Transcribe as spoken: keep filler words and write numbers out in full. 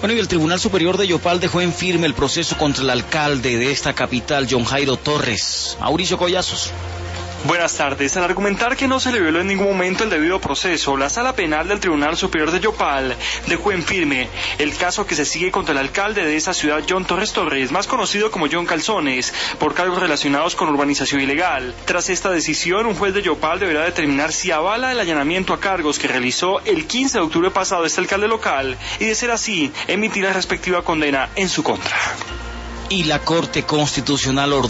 Bueno, y el Tribunal Superior de Yopal dejó en firme el proceso contra el alcalde de esta capital, John Jairo Torres. Mauricio Collazos. Buenas tardes. Al argumentar que no se le violó en ningún momento el debido proceso, la Sala Penal del Tribunal Superior de Yopal dejó en firme el caso que se sigue contra el alcalde de esa ciudad, John Torres Torres, más conocido como John Calzones, por cargos relacionados con urbanización ilegal. Tras esta decisión, un juez de Yopal deberá determinar si avala el allanamiento a cargos que realizó el quince de octubre pasado este alcalde local y, de ser así, emitir la respectiva condena en su contra. Y la Corte Constitucional ordenó